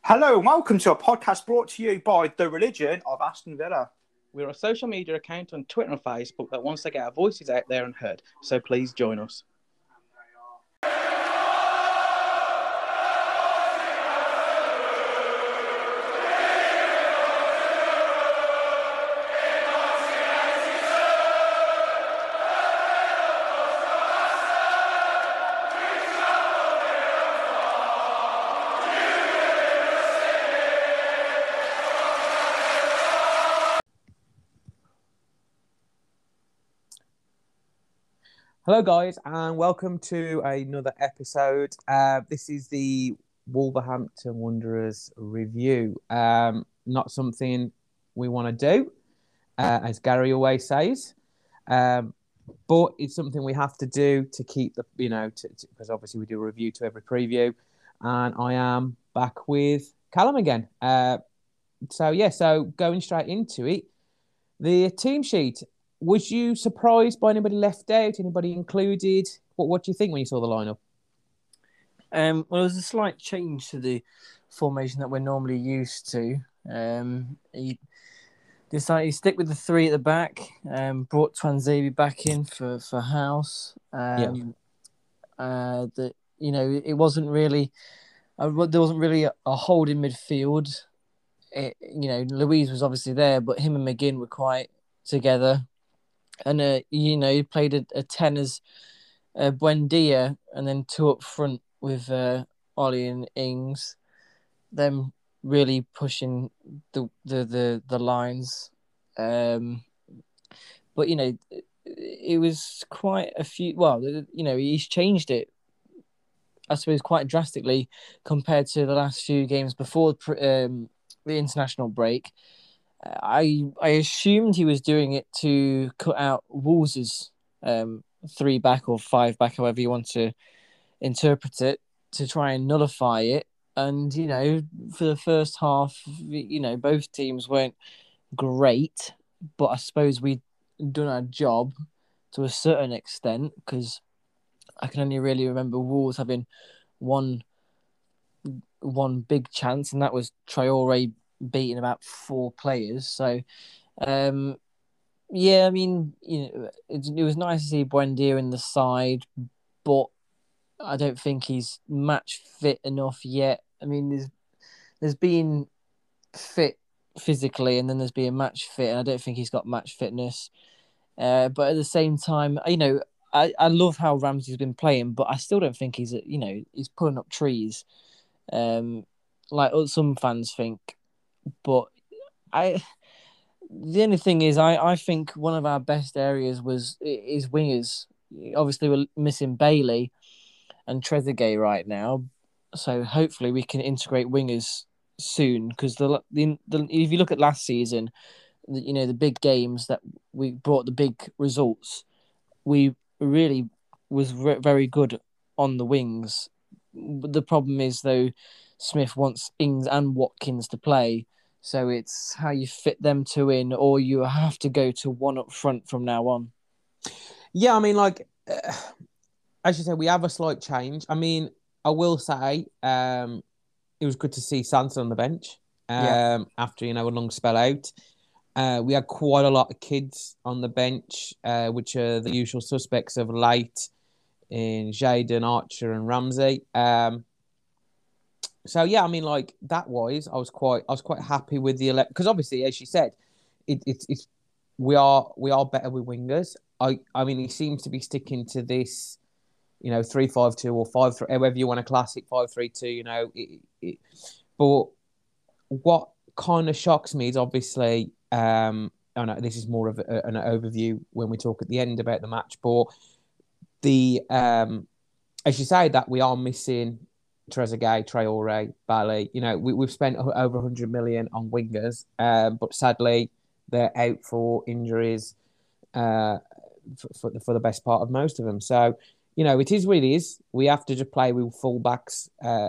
Hello and welcome to a podcast brought to you by The Religion of Aston Villa. We're a social media account on Twitter and Facebook that wants to get our voices out there and heard, so please join us. Hello, guys, and welcome to another episode. This is the Wolverhampton Wanderers review. Not something we want to do, as Gary always says, but it's something we have to do to keep the, because obviously we do a review to every preview, and I am back with Callum again. So going straight into it, the team sheet. Was you surprised by anybody left out? Anybody included? What do you think when you saw the lineup? Well, it was a slight change to the formation that we're normally used to. He decided to stick with the three at the back. Brought Twanzebe back in for House. It wasn't really there wasn't really a hold in midfield. Louise was obviously there, but him and McGinn were quite together. And, he played a 10 as Buendia and then two up front with Ollie and Ings. Them really pushing the lines. But, it was quite a few... Well, he's changed it, I suppose, quite drastically compared to the last few games before the international break. I assumed he was doing it to cut out Wolves' 3 back or 5 back, however you want to interpret it, to try and nullify it. And, for the first half, both teams weren't great, but I suppose we'd done our job to a certain extent, because I can only really remember Wolves having one big chance, and that was Traore beating about 4 players. So, it was nice to see Buendia in the side, but I don't think he's match fit enough yet. I mean, there's been fit physically, and then there's been match fit, and I don't think he's got match fitness. But at the same time, I love how Ramsey's been playing, but I still don't think he's pulling up trees, like some fans think. But the only thing is, I think one of our best areas is wingers. Obviously, we're missing Bailey and Trezeguet right now, so hopefully we can integrate wingers soon. Because if you look at last season, the big games that we brought the big results, we really was very good on the wings. But the problem is, though, Smith wants Ings and Watkins to play. So it's how you fit them two in, or you have to go to one up front from now on. Yeah, I mean, as you said, we have a slight change. I mean, I will say it was good to see Sanson on the bench after, a long spell out. We had quite a lot of kids on the bench, which are the usual suspects of late in Jayden, Archer and Ramsey. So yeah, I mean, that wise, I was quite happy with the because obviously, as you said, it's we are better with wingers. I mean, he seems to be sticking to this, 3-5-2 or 5-3, however you want to class it, 5-3-2. But what kind of shocks me is obviously, I know this is more of an overview when we talk at the end about the match, but the as you say, that we are missing Trezeguet, Traore, Bailey. We've spent over 100 million on wingers, but sadly they're out for injuries for the best part of most of them. So, it is what it is. We have to just play with fullbacks,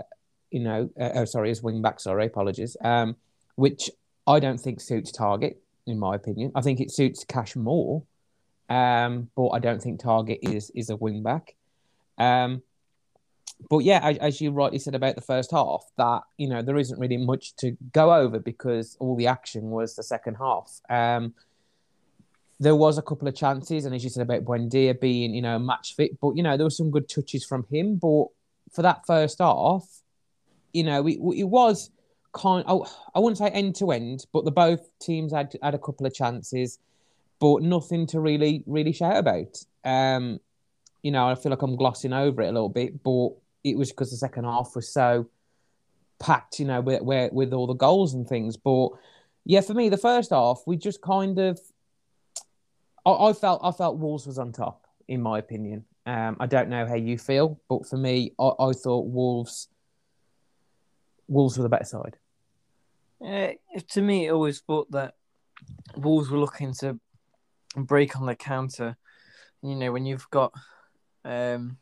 as wing backs. Sorry, apologies. Which I don't think suits Target, in my opinion. I think it suits Cash more, but I don't think Target is a wing back. But yeah, as you rightly said about the first half, that there isn't really much to go over because all the action was the second half. There was a couple of chances, and as you said about Buendia being match fit, but there were some good touches from him. But for that first half, it was I wouldn't say end to end, but the both teams had a couple of chances, but nothing to really shout about. I feel like I'm glossing over it a little bit, but it was because the second half was so packed, with all the goals and things. But yeah, for me, the first half, we just kind of, I felt Wolves was on top, in my opinion. I don't know how you feel, but for me, I thought Wolves were the better side. To me, I always thought that Wolves were looking to break on the counter. When you've got Adama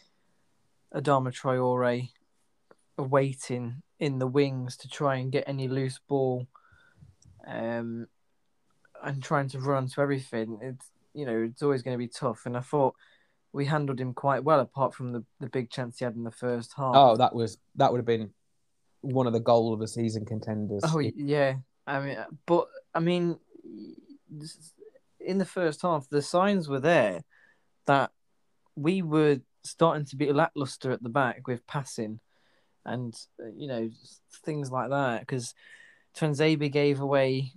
Traore waiting in the wings to try and get any loose ball, and trying to run to everything, it's always going to be tough. And I thought we handled him quite well, apart from the big chance he had in the first half. Oh, that would have been one of the goal of the season contenders. Oh yeah, I mean, in the first half, the signs were there that we were starting to be lackluster at the back with passing, and things like that. Because Tuanzebe gave away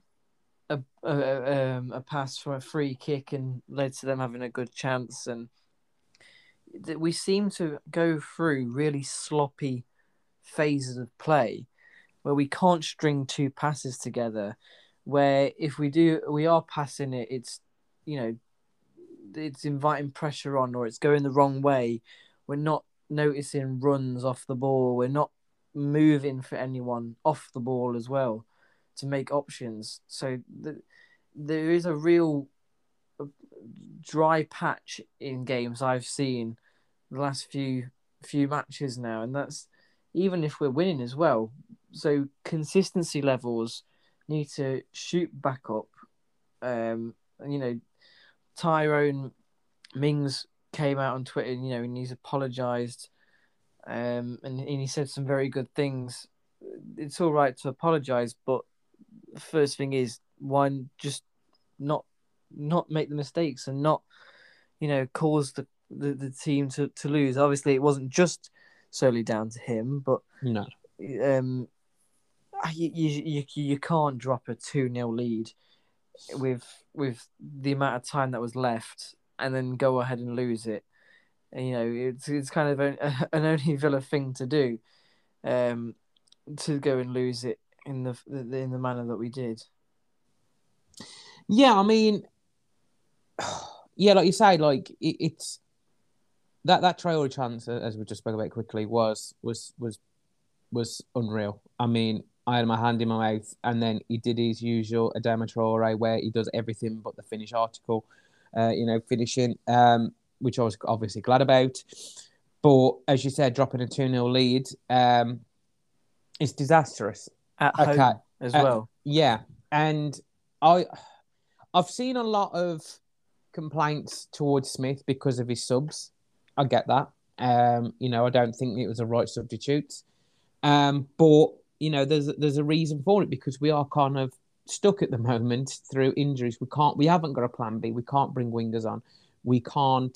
a pass from a free kick and led to them having a good chance, and we seem to go through really sloppy phases of play where we can't string two passes together, where if we are passing it, it's it's inviting pressure on, or it's going the wrong way. We're not noticing runs off the ball, we're not moving for anyone off the ball as well to make options. So there is a real dry patch in games I've seen the last few matches now, and that's even if we're winning as well. So consistency levels need to shoot back up. Tyrone Mings came out on Twitter, and he's apologised, and he said some very good things. It's all right to apologise, but the first thing is, why just not make the mistakes and not cause the team to lose. Obviously, it wasn't just solely down to him, but no, you can't drop a 2-0 lead with the amount of time that was left and then go ahead and lose it. And, it's kind of an only Villa thing to do, to go and lose it in the manner that we did. Yeah, I mean, yeah, like you say, like it's that Traore chance, as we just spoke about quickly, was unreal. I mean, I had my hand in my mouth, and then he did his usual Adama Traore, where he does everything but the finish article, finishing, which I was obviously glad about. But as you said, dropping a 2-0 lead is disastrous. At home as well. Yeah, and I've seen a lot of complaints towards Smith because of his subs. I get that. I don't think it was a right substitute. But there's a reason for it, because we are kind of stuck at the moment through injuries. We haven't got a plan B. We can't bring wingers on. We can't.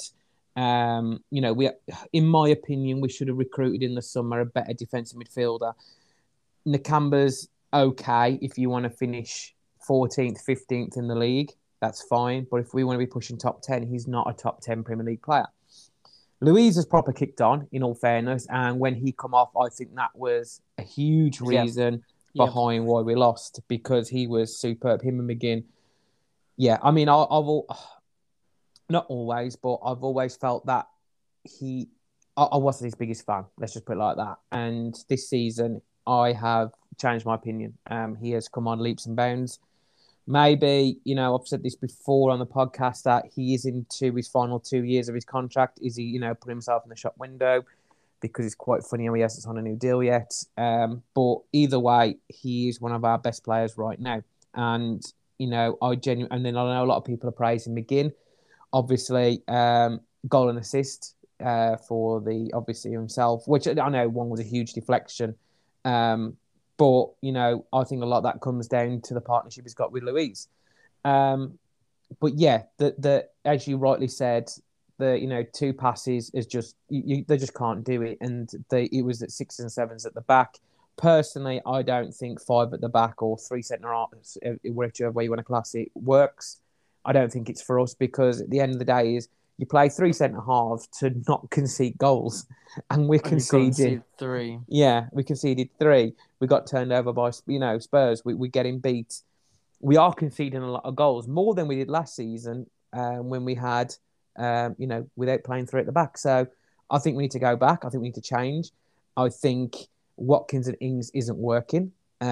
In my opinion, we should have recruited in the summer a better defensive midfielder. Nakamba's okay if you want to finish 14th, 15th in the league. That's fine. But if we want to be pushing top 10, he's not a top 10 Premier League player. Luiz has proper kicked on, in all fairness. And when he come off, I think that was a huge reason behind why we lost, because he was superb. Him and McGinn. Yeah, I mean, I've not always, but I've always felt that I wasn't his biggest fan. Let's just put it like that. And this season, I have changed my opinion. He has come on leaps and bounds. Maybe, I've said this before on the podcast, that he is into his final 2 years of his contract. Is he, put himself in the shop window? Because it's quite funny how he hasn't signed a new deal yet. But either way, he is one of our best players right now. And, and then I know a lot of people are praising McGinn. Obviously, goal and assist. for the obviously himself, which I know one was a huge deflection. But I think a lot of that comes down to the partnership he's got with Louise. But yeah, the as you rightly said, the 2 passes is just they just can't do it, and it was at 6s and 7s at the back. Personally, I don't think 5 at the back or 3 centre halves, whichever way you want to class it, works. I don't think it's for us, because at the end of the day is you play 3 centre halves to not concede goals, and we're conceding 3. Yeah, we conceded 3. We got turned over by Spurs. We're getting beat. We are conceding a lot of goals, more than we did last season when we had without playing 3 at the back. So I think we need to go back. I think we need to change. I think Watkins and Ings isn't working.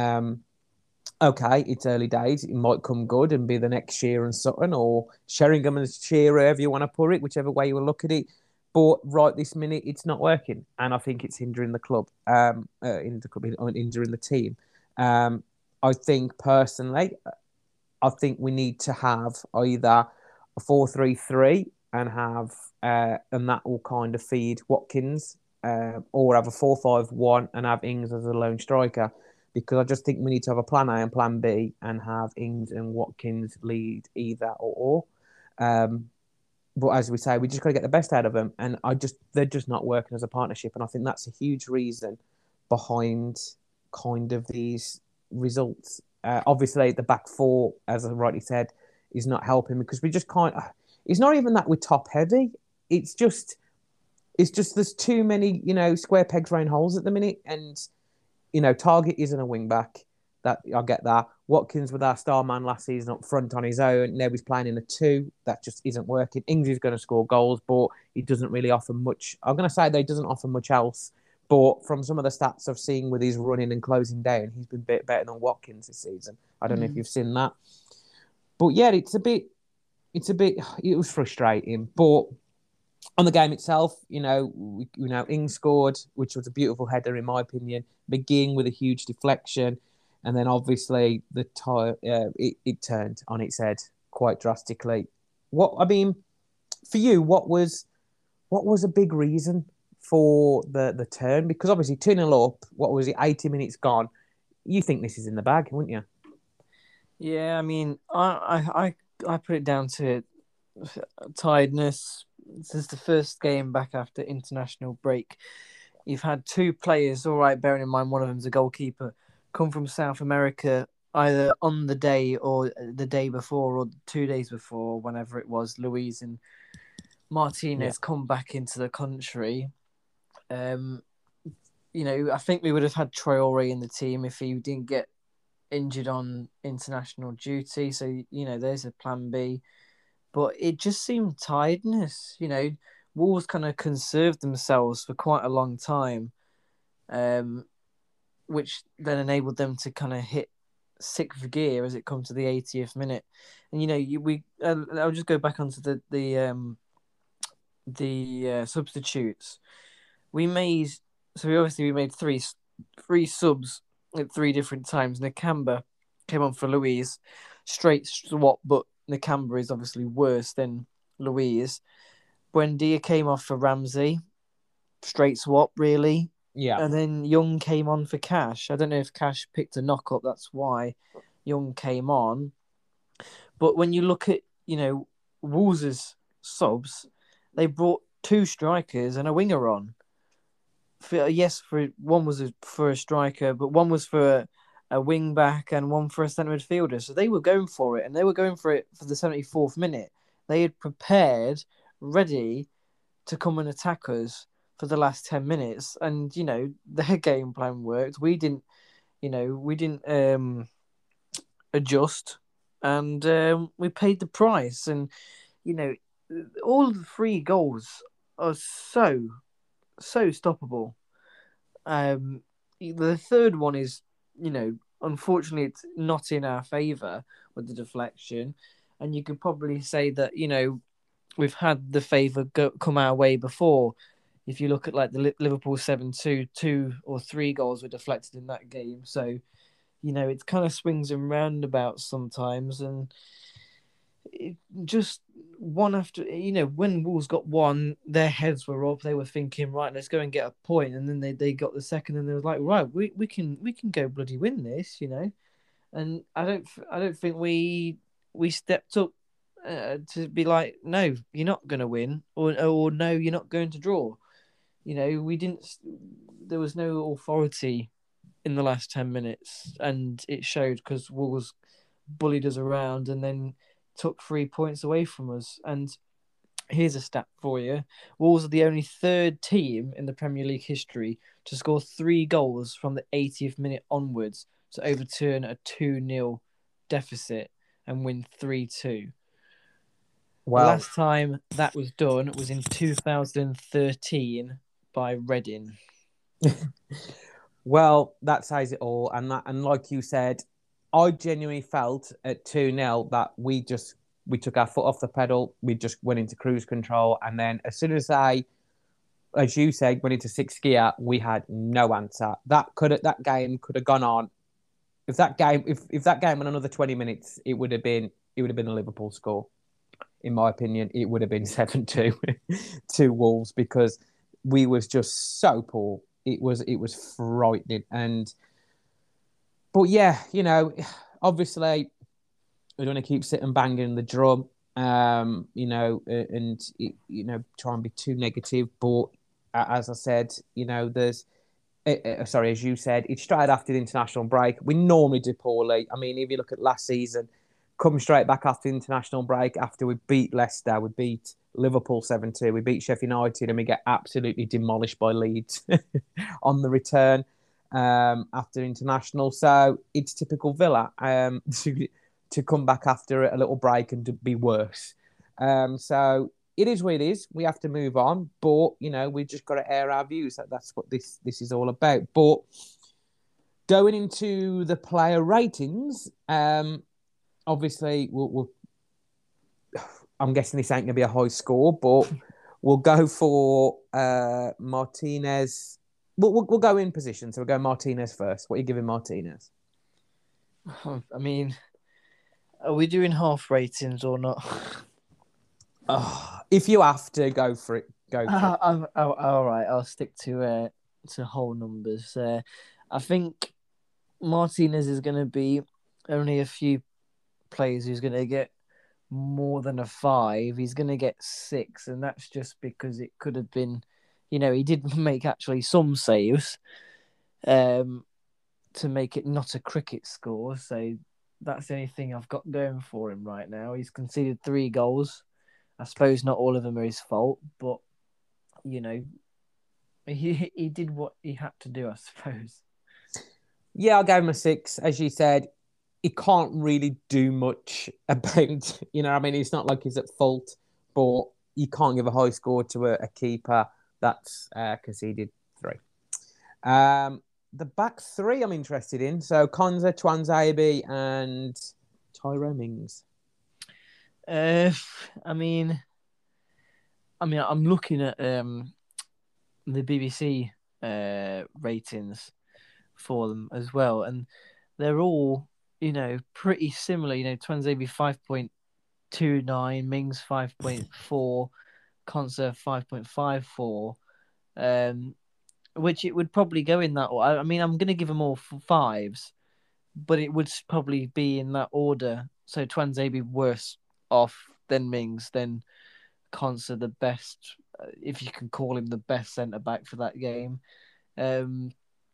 Okay, it's early days. It might come good and be the next Shearer and Sutton, or Sheringham and Shearer, however you want to put it, whichever way you will look at it. But right this minute, it's not working, and I think it's hindering the club, hindering the team. I think personally, I think we need to have either a 4-3-3 and have and that will kind of feed Watkins, or have a 4-5-1 and have Ings as a lone striker, because I just think we need to have a plan A and plan B and have Ings and Watkins lead either or. But as we say, we just got to get the best out of them, and they're just not working as a partnership, and I think that's a huge reason behind kind of these results. Obviously, the back 4, as I rightly said, is not helping, because we just can't. It's not even that we're top heavy. It's just there's too many square pegs round holes at the minute, and Targett isn't a wing back. That I get that. Watkins with our star man last season up front on his own. Now he's playing in a 2. That just isn't working. Ings is going to score goals, but he doesn't really offer much. I'm going to say that he doesn't offer much else. But from some of the stats I've seen with his running and closing down, he's been better than Watkins this season. I don't know if you've seen that. But yeah, it was frustrating. But on the game itself, Ings scored, which was a beautiful header in my opinion. McGinn with a huge deflection, and then obviously it turned on its head quite drastically. For you, what was a big reason for the turn? Because obviously 2-0 up, what was it, 80 minutes gone? You think this is in the bag, wouldn't you? Yeah, I mean, I put it down to tiredness. This is the first game back after international break. You've had 2 players, all right, bearing in mind one of them's a goalkeeper, come from South America either on the day or the day before or 2 days before, whenever it was. Luis and Martinez come back into the country. I think we would have had Traore in the team if he didn't get injured on international duty. So, there's a plan B. But it just seemed tiredness. Wolves kind of conserved themselves for quite a long time, which then enabled them to kind of hit 6th gear as it comes to the 80th minute. And, I'll just go back onto the substitutes. We made 3 subs at 3 different times. Nakamba came on for Louise, straight swap, but Nakamba is obviously worse than Louise. Buendia came off for Ramsey, straight swap really. Yeah. And then Young came on for Cash. I don't know if Cash picked a knock up, that's why Young came on. But when you look at, Wolves' subs, they brought 2 strikers and a winger on. One was for a striker, but one was for a wing back and one for a centre midfielder. So they were going for it, and they were going for it for the 74th minute. They had prepared, ready to come and attack us for the last 10 minutes. And, their game plan worked. We didn't adjust, and we paid the price. And, all the 3 goals are so stoppable. The third one is, unfortunately, it's not in our favour with the deflection. And you could probably say that, we've had the favour come our way before. If you look at like the Liverpool 7-2, 2 or 3 goals were deflected in that game. So, it kind of swings and roundabouts sometimes. And just one after, when Wolves got one, their heads were up. They were thinking, right, let's go and get a point, and then they got the second, and they were like, right, we can go bloody win this, And I don't think we stepped up to be like, no, you're not going to win, or no, you're not going to draw. We didn't. There was no authority in the last 10 minutes, and it showed because Wolves bullied us around and then took 3 points away from us. And here's a stat for you: Wolves are the only third team in the Premier League history to score 3 goals from the 80th minute onwards to overturn a 2-0 deficit and win 3-2. Well, The last time that was done was in 2013 by Reading. Well, that says it all, and like you said, I genuinely felt at 2-0 that we took our foot off the pedal. We just went into cruise control, and then as soon as as you said, went into sixth gear, we had no answer. That game could have gone on. If that game went another 20 minutes, it would have been a Liverpool score. In my opinion, it would have been 7-2 to Wolves, because we was just so poor. It was frightening. But yeah, obviously we don't want to keep sitting banging the drum, and try and be too negative. But as I said, there's as you said, it's straight after the international break. We normally do poorly. I mean, if you look at last season, come straight back after the international break, after we beat Leicester, we beat Liverpool 7-2, we beat Sheffield United, and we get absolutely demolished by Leeds on the return after international. So it's typical Villa to come back after a little break and to be worse. So it is what it is. We have to move on, but we've just got to air our views. That's what this is all about. But going into the player ratings, obviously I'm guessing this ain't going to be a high score, but we'll go for Martinez. We'll go in position. So we'll go Martinez first. What are you giving Martinez? I mean, are we doing half ratings or not? If you have to, go for it. Go for it. All right, I'll stick to whole numbers. I think Martinez is going to be only a few players who's going to get more than a 5. He's going to get 6, and that's just because it could have been, he did make actually some saves to make it not a cricket score. So that's the only thing I've got going for him right now. He's conceded 3 goals. I suppose not all of them are his fault, but he did what he had to do, I suppose. Yeah, I'll give him a 6. As you said, he can't really do much about, it's not like he's at fault, but you can't give a high score to a keeper that's conceded 3. The back 3 I'm interested in. So Konsa, Tuanzebe, and Tyrone Mings. I'm looking at the BBC ratings for them as well, and they're all pretty similar. Tuanzebe 5.29, Mings 5.4, Konsa 5.54, which it would probably go in that order. I mean, I'm going to give them all 5s, but it would probably be in that order. So Tuanzebe worse off, then Mings, then Konsa the best, if you can call him the best centre-back for that game. None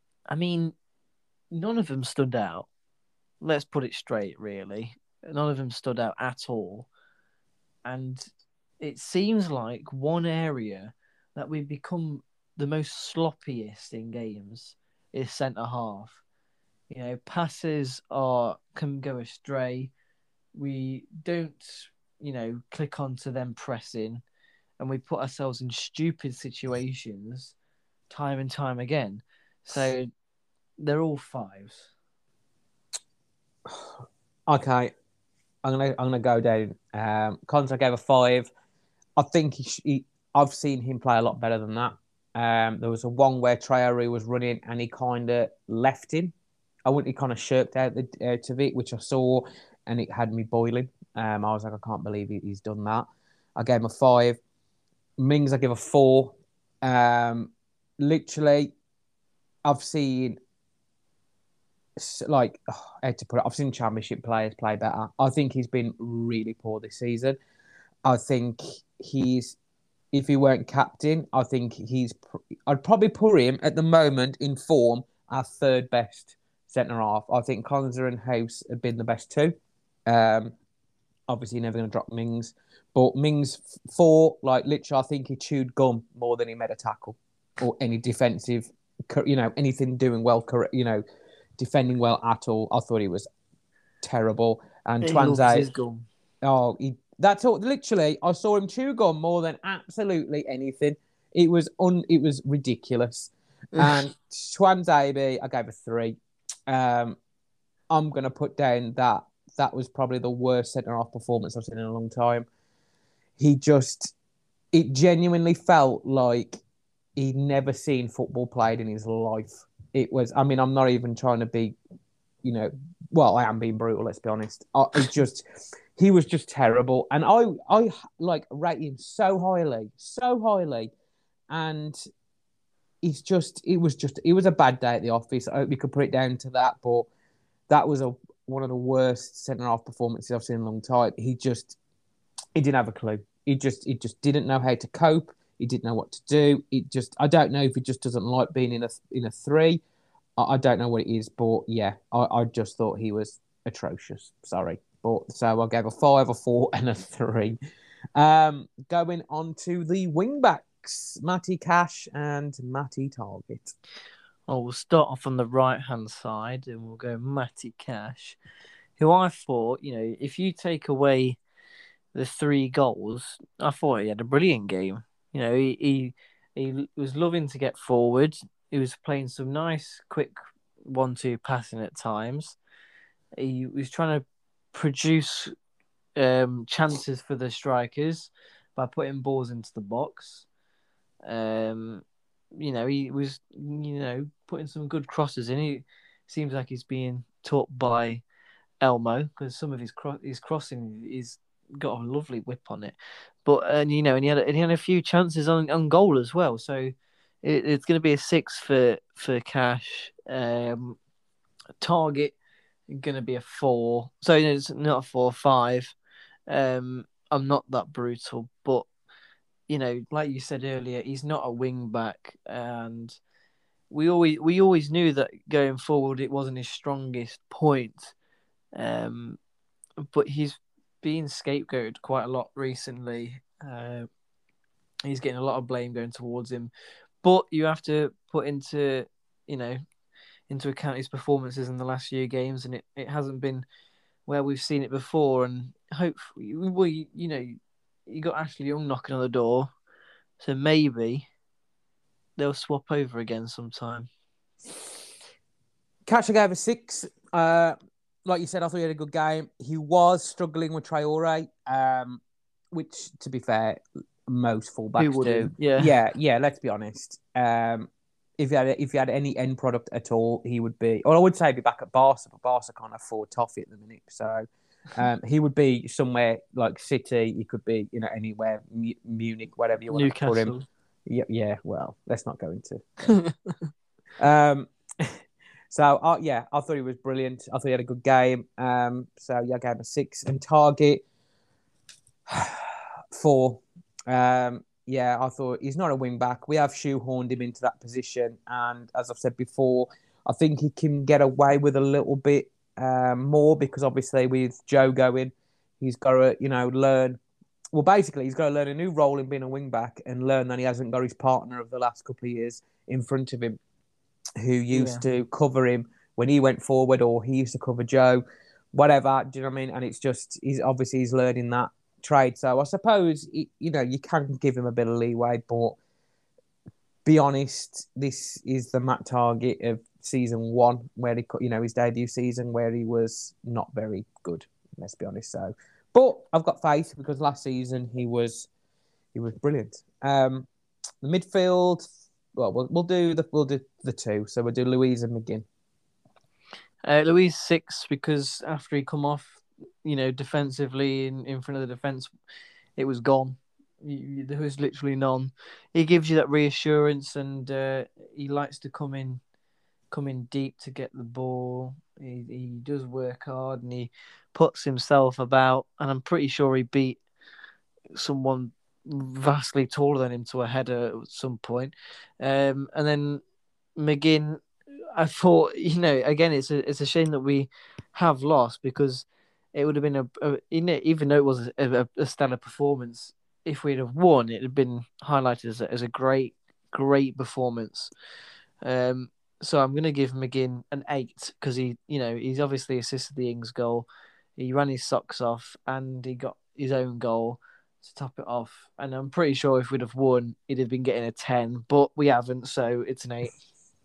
of them stood out. Let's put it straight, really. None of them stood out at all. And it seems like one area that we've become the most sloppiest in games is centre-half. Passes can go astray. We don't, click onto them pressing, and we put ourselves in stupid situations time and time again. So they're all 5s. Okay, I'm gonna go down. Konsa gave a 5. I think I've seen him play a lot better than that. There was one where Traore was running and he kind of left him. He kind of shirked out of it, which I saw, and it had me boiling. I was like, I can't believe he's done that. I gave him a 5. Mings, I give a 4. Literally, I've seen I hate to put it, I've seen Championship players play better. I think he's been really poor this season. I think if he weren't captain, I think I'd probably put him at the moment in form our third best centre half. I think Konza and House have been the best two. Obviously, you're never going to drop Mings, but Mings 4, literally, I think he chewed gum more than he made a tackle or any defensive, anything doing well, defending well at all. I thought he was terrible. And He loves Twanzey, his gum. that's all. Literally, I saw him chew gum more than absolutely anything. It was ridiculous. And Twanzey, I gave a 3. I'm gonna put down that was probably the worst centre half performance I've seen in a long time. It genuinely felt like he'd never seen football played in his life. It was. I mean, I'm not even trying to be, I am being brutal. Let's be honest. He was just terrible, and I rate him so highly, and it was a bad day at the office. I hope you could put it down to that, but that was one of the worst centre half performances I've seen in a long time. He didn't have a clue. He just didn't know how to cope. He didn't know what to do. I don't know if he just doesn't like being in a 3. I don't know what it is, but yeah, I just thought he was atrocious. Sorry. So I gave a 5, a 4, and a 3. Going on to the wing backs, Matty Cash and Matty Targett. Well, we'll start off on the right-hand side and we'll go Matty Cash, who I thought, if you take away the 3 goals, I thought he had a brilliant game. He was loving to get forward. He was playing some nice, quick 1-2 passing at times. He was trying to produce chances for the strikers by putting balls into the box. He was, putting some good crosses in. He seems like he's being taught by Elmo because some of his crossing is got a lovely whip on it. But and he had a few chances on goal as well. So it's going to be a 6 for Cash. Target going to be a 4. So it's not a 4, 5. I'm not that brutal, but like you said earlier, he's not a wing back, and we always knew that going forward it wasn't his strongest point. But he's being scapegoated quite a lot recently. He's getting a lot of blame going towards him, but you have to put into account his performances in the last few games, and it hasn't been where we've seen it before. And hopefully, you got Ashley Young knocking on the door, so maybe they'll swap over again sometime. Cash, I gave a 6. Like you said, I thought he had a good game. He was struggling with Traore, which, to be fair, most fullbacks do. Yeah. Let's be honest. If he had any end product at all, he would be. Or I would say he'd be back at Barca, but Barca can't afford toffee at the minute. So he would be somewhere like City. He could be, anywhere, Munich, whatever you want to put him. Yeah. Well, let's not go into. So I thought he was brilliant. I thought he had a good game. So I gave him a 6. And Target 4. I thought he's not a wing back. We have shoehorned him into that position, and as I've said before, I think he can get away with a little bit more because obviously with Joe going, he's got to learn. Well, basically, he's got to learn a new role in being a wing back and learn that he hasn't got his partner of the last couple of years in front of him, who used to cover him when he went forward, or he used to cover Joe, whatever. Do you know what I mean? And it's just he's learning that trade. So I suppose you can give him a bit of leeway, but be honest, this is the Matt Target of season 1, where his debut season, where he was not very good. Let's be honest. So, but I've got faith because last season he was brilliant. The midfield. Well, we'll do the 2. So we'll do Louise and McGinn. Louise 6 because after he come off, defensively in front of the defence, it was gone. There was literally none. He gives you that reassurance, and he likes to come in deep to get the ball. He does work hard, and he puts himself about. And I'm pretty sure he beat someone vastly taller than him to a header at some point. And then McGinn, I thought, again, it's a shame that we have lost, because it would have been even though it was a stellar performance, if we'd have won, it had been highlighted as a great performance. So I'm going to give McGinn an 8, because he's obviously assisted the Ings goal. He ran his socks off, and he got his own goal to top it off. And I'm pretty sure if we'd have won, he'd have been getting a 10, but we haven't, so it's an 8.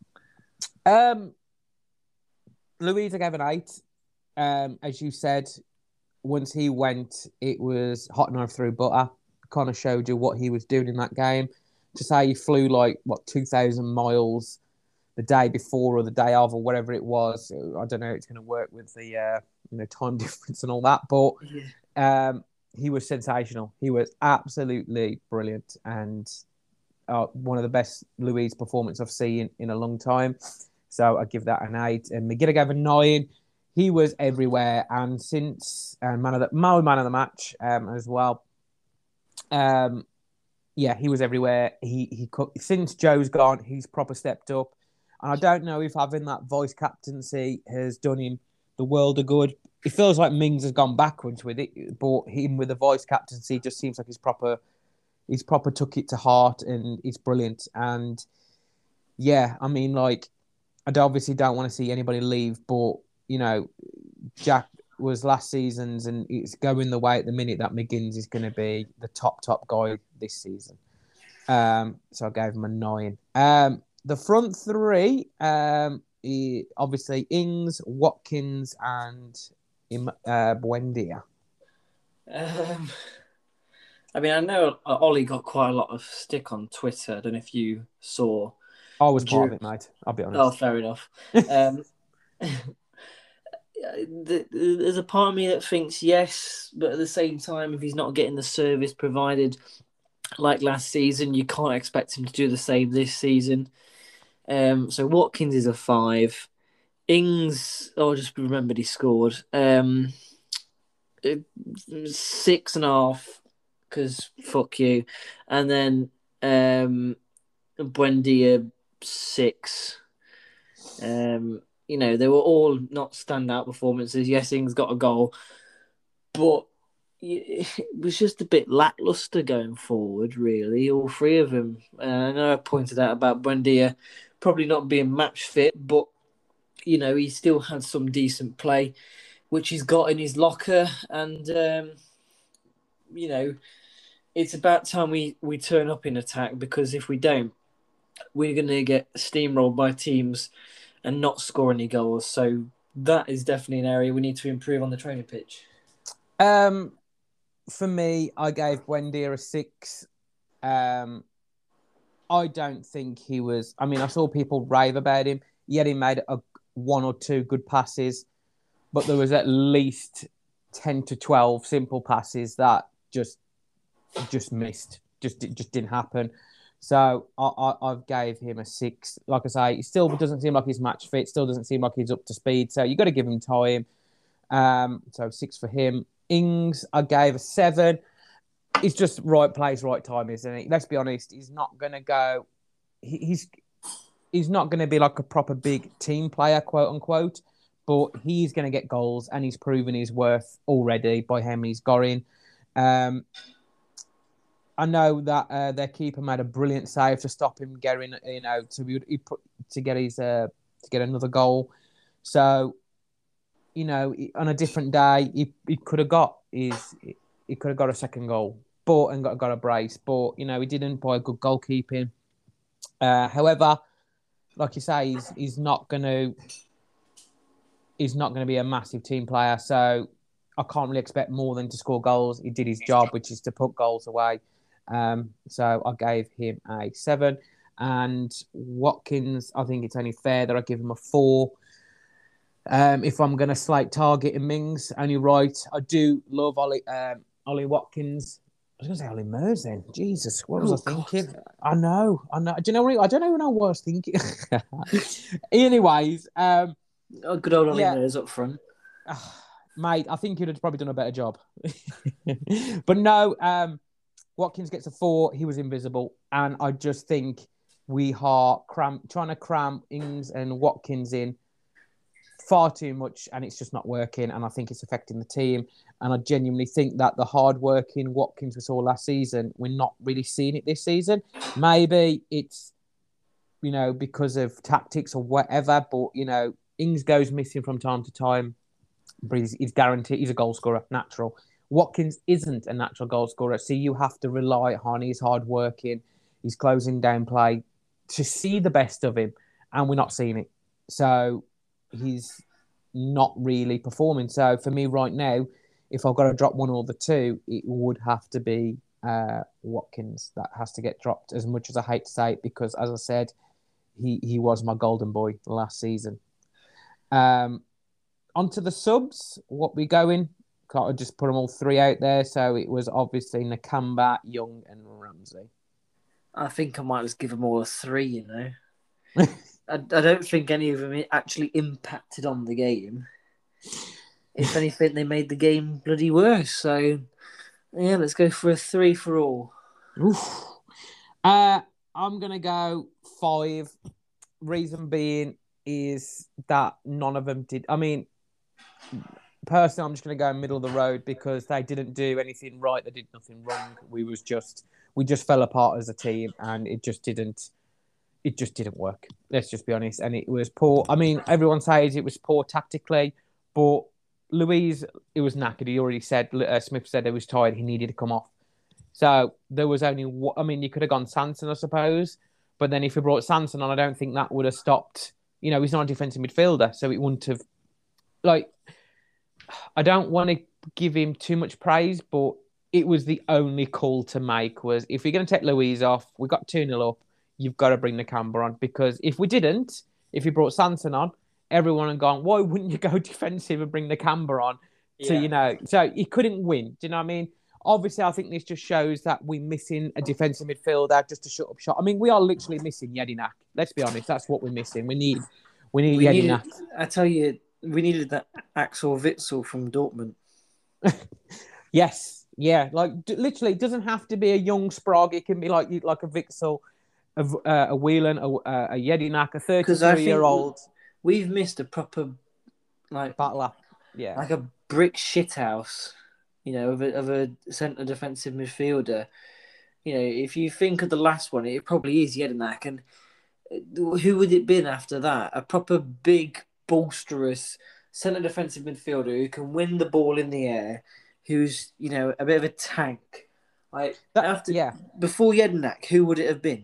Louisa gave an 8. As you said, once he went, it was hot knife through butter. Kind of showed you what he was doing in that game. To say he flew 2,000 miles the day before or the day of or whatever it was. I don't know how it's going to work with the time difference and all that, but he was sensational. He was absolutely brilliant, and one of the best Louise performances I've seen in a long time. So I give that an 8. And McGinn gave a 9. He was everywhere, and since man of the match as well. He was everywhere. He since Joe's gone, he's proper stepped up. And I don't know if having that vice captaincy has done him the world of good. It feels like Mings has gone backwards with it, but him with the vice captaincy just seems like he's proper took it to heart, and it's brilliant. And yeah, I mean, I obviously don't want to see anybody leave, but Jack was last season's, and it's going the way at the minute that McGinn is going to be the top guy this season. So I gave him a 9. The front three, obviously Ings, Watkins, and Buendia. I mean, I know Ollie got quite a lot of stick on Twitter. I don't know if you saw. I was part of it, mate. I'll be honest. Oh, fair enough. There's a part of me that thinks yes, but at the same time, if he's not getting the service provided like last season, you can't expect him to do the same this season. So Watkins is a 5. Ings, I just remembered he scored 6.5, because fuck you. And then Buendia 6. They were all not standout performances. Yes, Ings got a goal, but it was just a bit lackluster going forward, really, all three of them. I know I pointed out about Buendia probably not being match fit, but, he still had some decent play, which he's got in his locker. And, it's about time we turn up in attack, because if we don't, we're going to get steamrolled by teams and not score any goals. So that is definitely an area we need to improve on the training pitch. For me, I gave Buendia a 6. I don't think he was... I mean, I saw people rave about him. Yet he made 1 or 2 good passes, but there was at least 10 to 12 simple passes that just missed. Just didn't happen. So I gave him a 6. Like I say, it still doesn't seem like he's match fit. Still doesn't seem like he's up to speed. So you got to give him time. So 6 for him. Ings, I gave a 7. It's just right place, right time, isn't it? Let's be honest. He's not going to go. He's not going to be like a proper big team player, quote unquote. But he's going to get goals, and he's proven his worth already by how many he's got in. I know that their keeper made a brilliant save to stop him getting, to get another goal. So, on a different day, he could have got a second goal, and got a brace. But he didn't by good goalkeeping. However, like you say, he's not going to be a massive team player. So I can't really expect more than to score goals. He did his job, which is to put goals away. So I gave him a 7. And Watkins, I think it's only fair that I give him a 4. If I'm going to slate Target and Mings, only right. I do love Ollie Watkins. I was going to say Ollie Murs then. Jesus, what was I thinking? God. I know. Do you know what? I don't even know what I was thinking. Anyways. Good old Ollie Murs up front. Mate, I think you'd have probably done a better job. But no, Watkins gets a 4. He was invisible. And I just think we are trying to cram Ings and Watkins in far too much, and it's just not working. And I think it's affecting the team. And I genuinely think that the hard-working Watkins we saw last season, we're not really seeing it this season. Maybe it's, because of tactics or whatever, but, Ings goes missing from time to time. But he's guaranteed. He's a goal scorer, natural. Watkins isn't a natural goal scorer, so you have to rely on his hard working, his closing down play to see the best of him, and we're not seeing it. So he's not really performing. So for me right now, if I've got to drop one or the two, it would have to be Watkins that has to get dropped. As much as I hate to say it, because as I said, he was my golden boy last season. Onto the subs, what we going? Can't I just put them all 3 out there? So it was obviously Nakamba, Young, and Ramsey. I think I might just give them all a 3, I don't think any of them actually impacted on the game. If anything, they made the game bloody worse. So, yeah, let's go for a 3 for all. Oof. I'm going to go 5. Reason being is that none of them did. I mean, personally, I'm just going to go middle of the road because they didn't do anything right. They did nothing wrong. We just fell apart as a team, and it just didn't work. Let's just be honest. And it was poor. I mean, everyone says it was poor tactically, but Luiz, it was knackered. He already said, Smith said he was tired. He needed to come off. So there was only, you could have gone Sanson, I suppose. But then if you brought Sanson on, I don't think that would have stopped. He's not a defensive midfielder, so it wouldn't have. I don't want to give him too much praise, but it was the only call to make was if you're going to take Luiz off, we got 2-0 up, you've got to bring Nakamba on. Because if you brought Sanson on, everyone had gone, why wouldn't you go defensive and bring Nakamba on? Yeah. So he couldn't win. Do you know what I mean? Obviously, I think this just shows that we're missing a defensive midfielder just to shut up shot. I mean, we are literally missing Jedinak. Let's be honest, that's what we're missing. We need Jedinak. I tell you, we needed that Axel Witsel from Dortmund. Yes, yeah. Literally, it doesn't have to be a young Sprague. It can be like a Witsel, a Whelan, a Jedinak, a 33-year-old. We've missed a proper battler, yeah, like a brick shithouse, of a centre defensive midfielder. If you think of the last one, it probably is Jedinak, and who would it been after that? A proper big, bolsterous centre defensive midfielder who can win the ball in the air, who's a bit of a tank. Before Jedinak, who would it have been?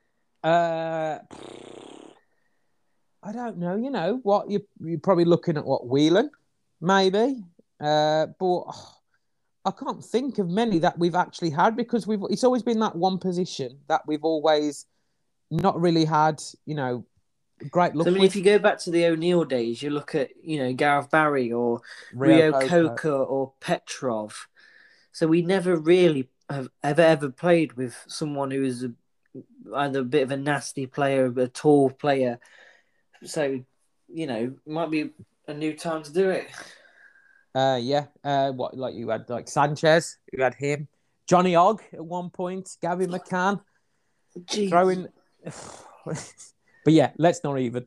I don't know. What you're probably looking at Whelan, maybe. But I can't think of many that we've actually had because it's always been that one position that we've always not really had, great luck. So, if you go back to the O'Neill days, you look at, Gareth Barry or Rio Coca or Petrov. So we never really have ever played with someone who is either a bit of a nasty player, a tall player. So, might be a new time to do it. Yeah. You had Sanchez, you had him, Johnny Ogg at one point, Gavin McCann, throwing. But yeah, let's not even.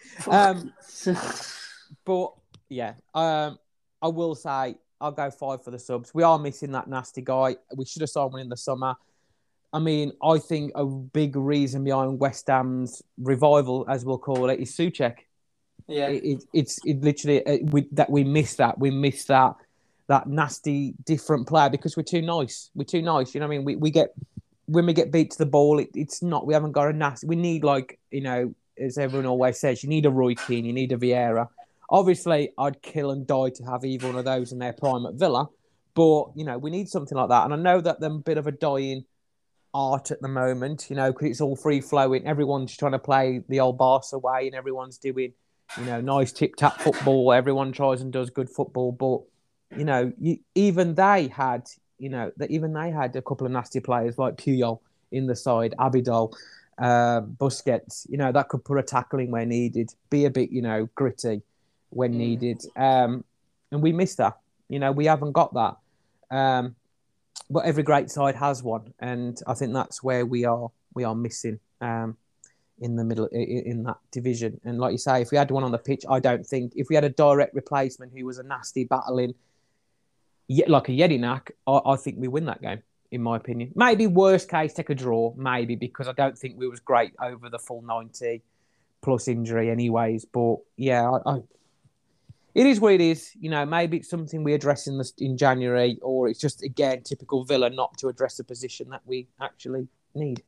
But yeah, I will say I'll go 5 for the subs. We are missing that nasty guy. We should have signed one in the summer. I mean, I think a big reason behind West Ham's revival, as we'll call it, is Souček. Yeah, it's literally that we miss that. We miss that nasty different player because we're too nice. We're too nice. You know what I mean? We get when we get beat to the ball. It's not. We haven't got a nasty. We need as everyone always says, you need a Roy Keane, you need a Vieira. Obviously, I'd kill and die to have either one of those in their prime at Villa, but we need something like that. And I know that they're a bit of a dying art at the moment, because it's all free flowing. Everyone's trying to play the old Barca way, and everyone's doing, nice tip-tap football. Everyone tries and does good football, but even they had a couple of nasty players like Puyol in the side, Abidal, Busquets. That could put a tackle in where needed, be a bit gritty when needed, and we missed that. We haven't got that. But every great side has one, and I think that's where we are missing in the middle in that division. And like you say, if we had one on the pitch, I don't think if we had a direct replacement who was a nasty battling, like a Jedinak, I think we win that game. In my opinion, maybe worst case take a draw, maybe because I don't think we was great over the full 90 plus injury, anyways. But yeah, it is what it is. Maybe it's something we address in January, or it's just, again, typical Villa not to address the position that we actually need.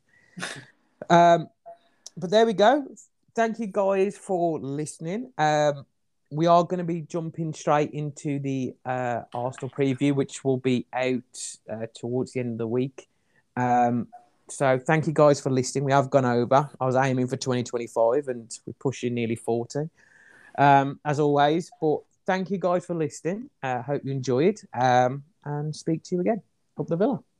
But there we go. Thank you guys for listening. We are going to be jumping straight into the Arsenal preview, which will be out towards the end of the week. So thank you guys for listening. We have gone over. I was aiming for 2025 and we're pushing nearly 40. As always, but thank you guys for listening. Hope you enjoyed, and speak to you again. Up the Villa.